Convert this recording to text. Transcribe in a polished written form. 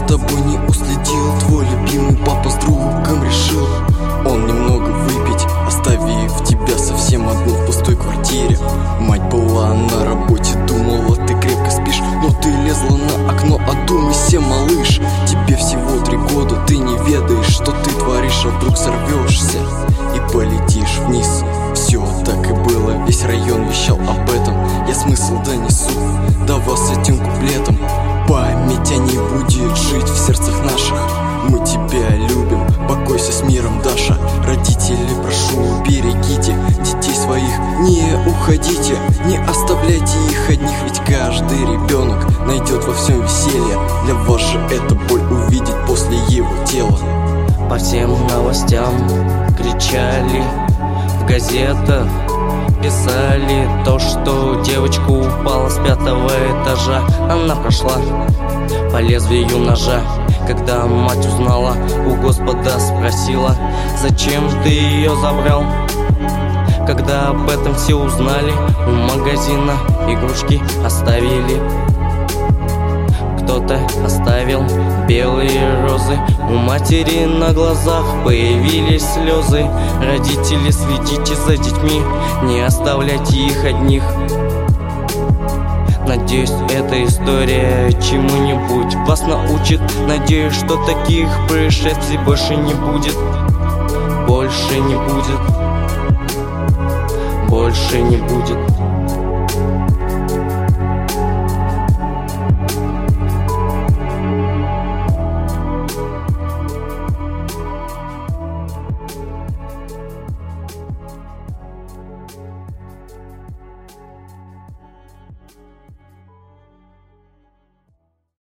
тобой не уследил. Твой любимый папа с другом решил он немного выпить, оставив тебя совсем одну в пустой квартире. Мать была на работе, думала, ты крепко спишь, но ты лезла на окно, одумайся, малыш. Тебе всего 3 года, ты не ведаешь, что ты творишь, а вдруг сорвешься и полетишь вниз. Все так и было, весь район вещал об этом. Я смысл донесу до вас этим куплетом. Память о ней будет жить в сердцах наших. Мы тебя любим, покойся с миром, Даша. Родители, прошу, берегите детей своих. Не уходите, не оставляйте их одних, ведь каждый ребенок найдет во всем веселье. Для вас же это боль увидеть после его тела. По всем новостям кричали, в газетах писали то, что девочка упала с 5-го этажа. Она прошла по лезвию ножа. Когда мать узнала, у Господа спросила: зачем ты ее забрал? Когда об этом все узнали, у магазина игрушки оставили. Кто-то оставил белые розы, у матери на глазах появились слезы. Родители, следите за детьми, не оставляйте их одних. Надеюсь, эта история чему-нибудь вас научит. Надеюсь, что таких происшествий больше не будет. Больше не будет. Больше не будет.